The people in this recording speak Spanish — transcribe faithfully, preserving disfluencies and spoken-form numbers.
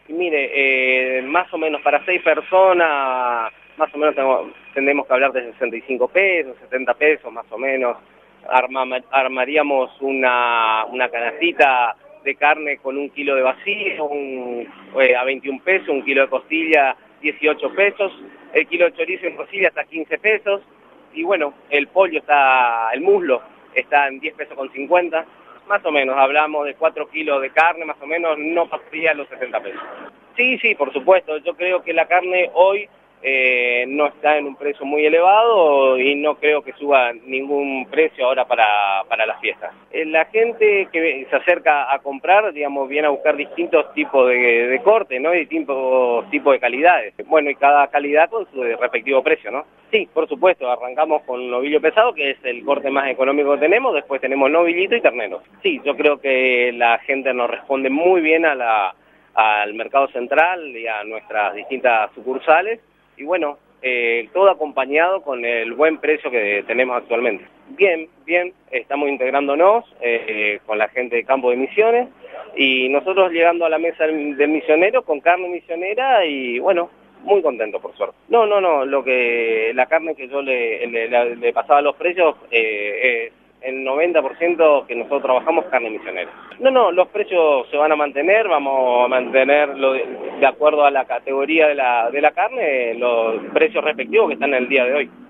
Y mire, eh, más o menos para seis personas, más o menos tengo, tendremos que hablar de sesenta y cinco pesos, setenta pesos más o menos. Arma, armaríamos una, una canastita de carne con un kilo de vacío, un, eh, a veintiún pesos, un kilo de costilla dieciocho pesos, el kilo de chorizo en costilla está a quince pesos, y bueno, el pollo está, el muslo está en diez pesos con cincuenta. Más o menos, hablamos de cuatro kilos de carne, más o menos, no pasaría los sesenta pesos. Sí, sí, por supuesto, yo creo que la carne hoy eh, no está en un precio muy elevado y no creo que suba ningún precio ahora para, para las fiestas. Eh, la gente que se acerca a comprar, digamos, viene a buscar distintos tipos de, de corte, ¿no? Y distintos tipos de calidades. Bueno, y cada calidad con su respectivo precio, ¿no? Sí, por supuesto, arrancamos con novillo pesado, que es el corte más económico que tenemos, después tenemos novillito y terneros. Sí, yo creo que la gente nos responde muy bien a la, al mercado central y a nuestras distintas sucursales, y bueno, eh, todo acompañado con el buen precio que tenemos actualmente. Bien, bien, estamos integrándonos eh, con la gente de Campo de Misiones, y nosotros llegando a la mesa del misionero con carne misionera y bueno, muy contento por suerte. No, no, no, lo que la carne que yo le, le, le pasaba a los precios eh, es el noventa por ciento que nosotros trabajamos carne misionera. No, no, los precios se van a mantener, vamos a mantenerlo de, de acuerdo a la categoría de la, de la carne, los precios respectivos que están en el día de hoy.